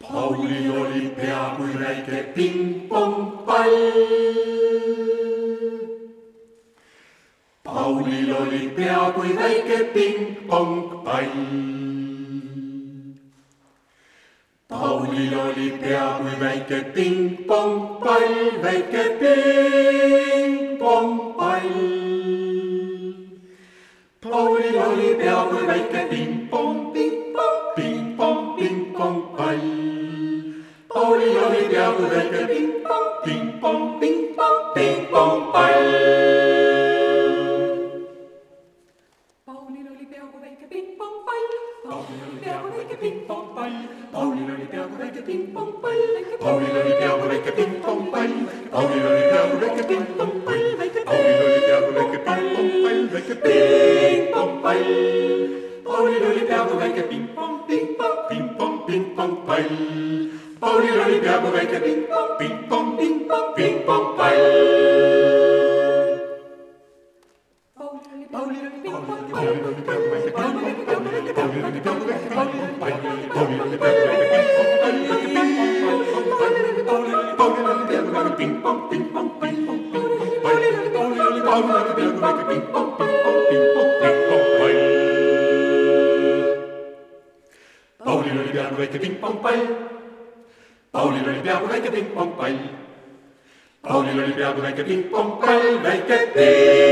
Paulil oli pea kui väike pingpongpall. Paulil oli pea kui väike pingpongpall. Paulil oli pea kui väike pingpongpall, väike pingpongpall. Paulil oli pea kui väike pingpong, pingpong, pingpong, pingpongpall. Paulil oli pea kui väike pingpong, pingpong, pingpong, pingpongpall. Paulil oli pea kui väike pingpongpall. Paulil oli pea kui väike pingpongpall. Paulil oli pea kui väike pingpongpall. Paulil oli pea kui väike pingpongpall. Paulil oli pea kui väike pingpongpall. Paulil oli pea kui väike pingpongpall, väike pingpongpall. Paulil oli pea kui väike pingpong, pingpong, pingpong, pingpongpall. Paulil oli pea kui väike pingpong, pingpong, pingpong, pingpongpall. Paulil oli pingpong. Paulil oli pea kui väike pingpong, Paulil oli pea kui väike pingpongpall. Paulil oli pea kui väike pingpongpall, väike pingpongpall. Paulil oli pea kui väike pingpong, pingpong, pingpong, pingpongpall. Paulil oli pea kui väike pingpong, pingpong, pingpong, pingpongpall. Paulil oli pea kui väike pingpongpall. Paulil oli pea kui väike pingpongpall. Paulil oli pea kui väike pingpongpall, väike